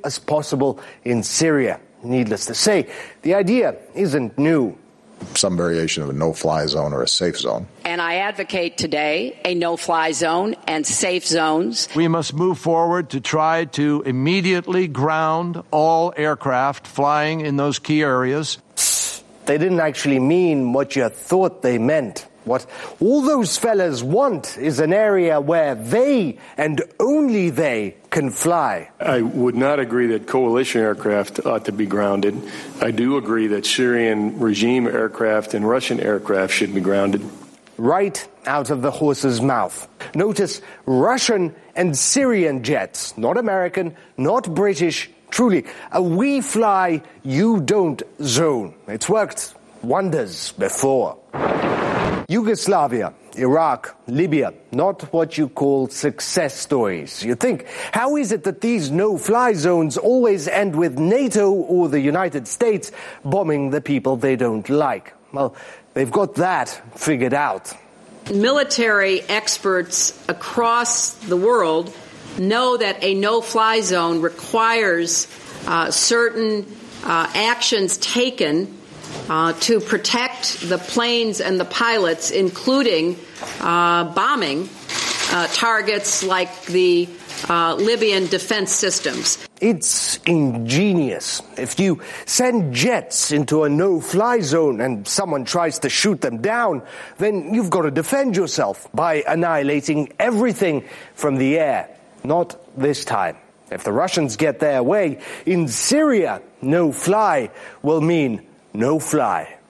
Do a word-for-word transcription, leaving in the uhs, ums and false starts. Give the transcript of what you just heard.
as possible in Syria. Needless to say, the idea isn't new. Some variation of a no-fly zone or a safe zone. And I advocate today a no-fly zone and safe zones. We must move forward to try to immediately ground all aircraft flying in those key areas. They didn't actually mean what you thought they meant. What all those fellas want is an area where they, and only they, can fly. I would not agree that coalition aircraft ought to be grounded. I do agree that Syrian regime aircraft and Russian aircraft should be grounded. Right out of the horse's mouth. Notice Russian and Syrian jets, not American, not British, truly a we fly, you don't zone. It's worked wonders before. Yugoslavia, Iraq, Libya, not what you call success stories. You think, how is it that these no-fly zones always end with NATO or the United States bombing the people they don't like? Well, they've got that figured out. Military experts across the world know that a no-fly zone requires uh, certain uh, actions taken Uh, to protect the planes and the pilots, including uh, bombing uh, targets like the uh, Libyan defense systems. It's ingenious. If you send jets into a no-fly zone and someone tries to shoot them down, then you've got to defend yourself by annihilating everything from the air. Not this time. If the Russians get their way, in Syria, no-fly will mean no fly.